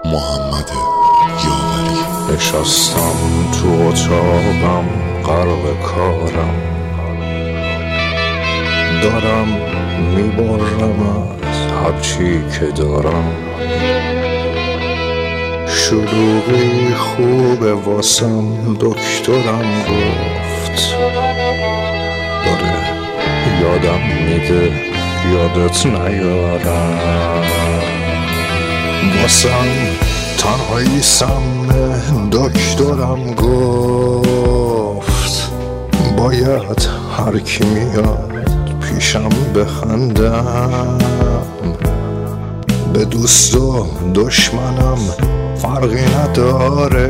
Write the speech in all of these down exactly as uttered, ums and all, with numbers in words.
محمد یاوری. نشستم تو اتاقم غرق کارم، دارم میبرم از هرچی که دارم. شلوغی خوبه واسم، دکترم گفت داره یادم میده یادت نیارم. واسم تنهایی سمه، دکترم گفت باید هر کی میاد پیشم بخندم. به دوست و دشمنم فرقی نداره،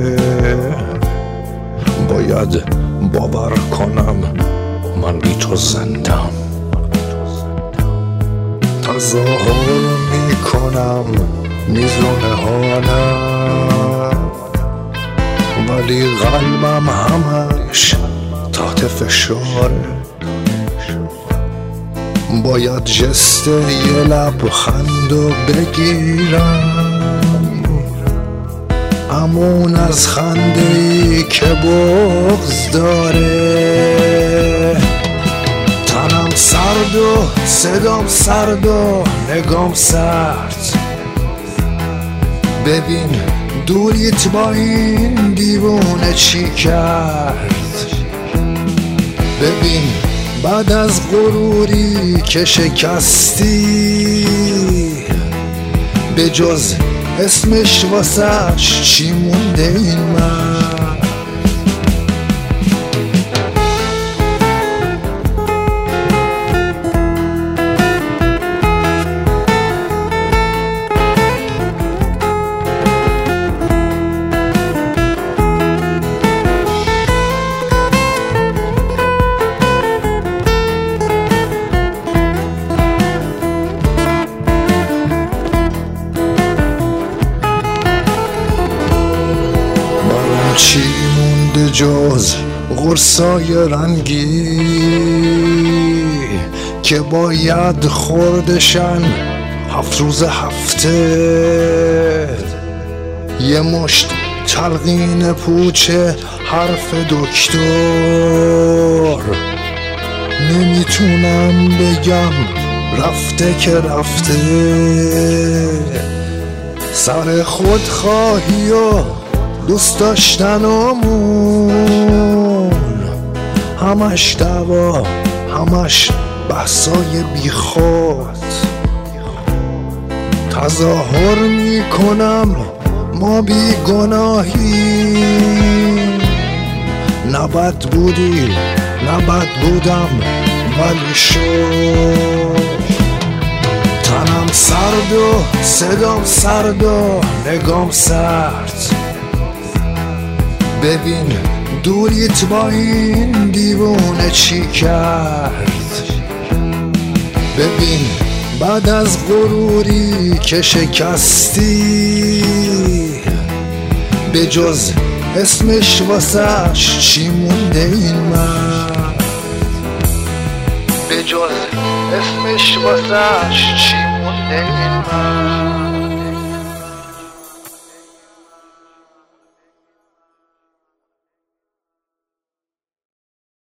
باید باور کنم من بی تو زندم. تظاهر میکنم میزونه حالم، ولی قلبم همش تحت فشاره. باید جست یه لبخندو بگیرم، همون از خنده‌ای که بغض داره. تنم سرد و صدام سرد و نگام سرد، ببین دوریت با این دیوونه چی کرد. ببین بعد از غروری که شکستی، به جز اسمش واسش چی مونده این من؟ چی مونده جز قرصای رنگی که باید خوردشن هفت روز هفته؟ یه مشت تلقین پوچه حرف دکتر، نمیتونم بگم رفته که رفته. سر خودخواهی و دوست داشتنمون همش دعوا، همش بحثای بی خود. تظاهر میکنم ما بی گناهیم، نه بد بودی نه بد بودم ولی شد. تنم سرد و صدام سرد و نگام سرد، ببین دوریت با این دیوونه چی کرد. ببین بعد از غروری که شکستی، به جز اسمش واسش چی مونده این من؟ به جز اسمش واسش چی مونده این من؟